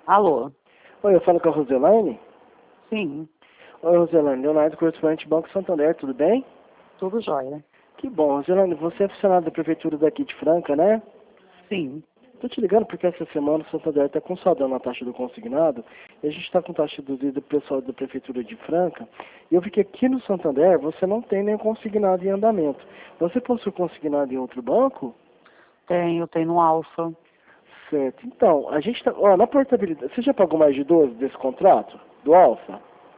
Alô? Oi, eu falo com a Roselaine. Sim, Oi, Roselaine, Leonardo, correspondente Banco Santander, tudo bem? tudo jóia. Que bom, Roselaine, você é funcionário da prefeitura daqui de Franca, né? Sim. Tô te ligando porque essa semana o Santander está com saudão na taxa do consignado e a gente está com taxa do pessoal da prefeitura de Franca. E eu vi que aqui no Santander você não tem nenhum consignado em andamento. Você possui consignado em outro banco? Tenho no Alfa. Certo. Então, a gente tá. Ó, na portabilidade. Você já pagou mais de 12 desse contrato? Do Alfa?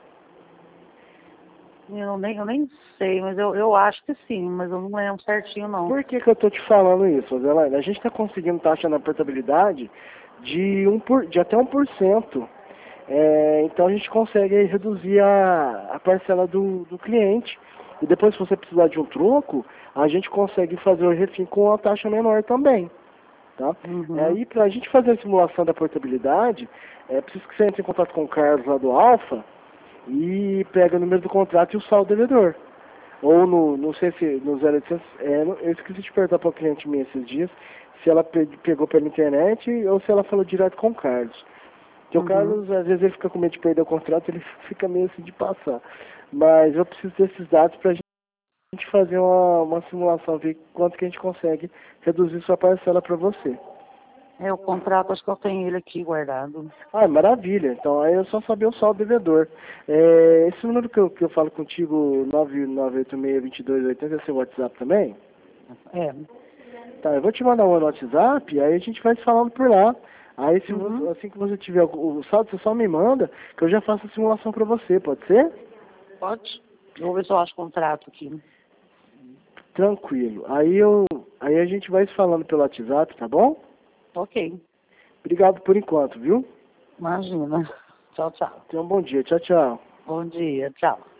Eu nem sei, mas eu acho que sim, mas eu não lembro certinho não. Por que que eu tô te falando isso, Adelaide? A gente está conseguindo taxa na portabilidade de até 1%. Então a gente consegue aí reduzir a parcela do cliente. E depois, se você precisar de um troco, a gente consegue fazer o refim com a taxa menor também. Tá? Uhum. E para a gente fazer a simulação da portabilidade, é preciso que você entre em contato com o Carlos lá do Alfa e pega o número do contrato e o saldo devedor. Ou não sei se no 0800, eu esqueci de perguntar para o cliente minha esses dias, se ela pegou pela internet ou se ela falou direto com o Carlos. Porque o Uhum. Carlos, às vezes, ele fica com medo de perder o contrato, ele fica meio assim de passar. Mas eu preciso desses dados para a gente fazer uma simulação, ver quanto que a gente consegue reduzir sua parcela para você. O contrato, acho que eu tenho ele aqui guardado. Ah, maravilha. Então aí é só saber o saldo devedor. Esse número que eu falo contigo, 9986-2280, é seu WhatsApp também? É. Tá, eu vou te mandar um no WhatsApp, aí a gente vai se falando por lá. Aí Uhum. assim que você tiver o saldo, você só me manda, que eu já faço a simulação para você, pode ser? Pode? Eu vou ver se eu acho contrato aqui. Tranquilo. Aí a gente vai se falando pelo WhatsApp, tá bom? Ok. Obrigado por enquanto, viu? Imagina. Tchau, tchau. Tenha um bom dia. Tchau, tchau. Bom dia, tchau.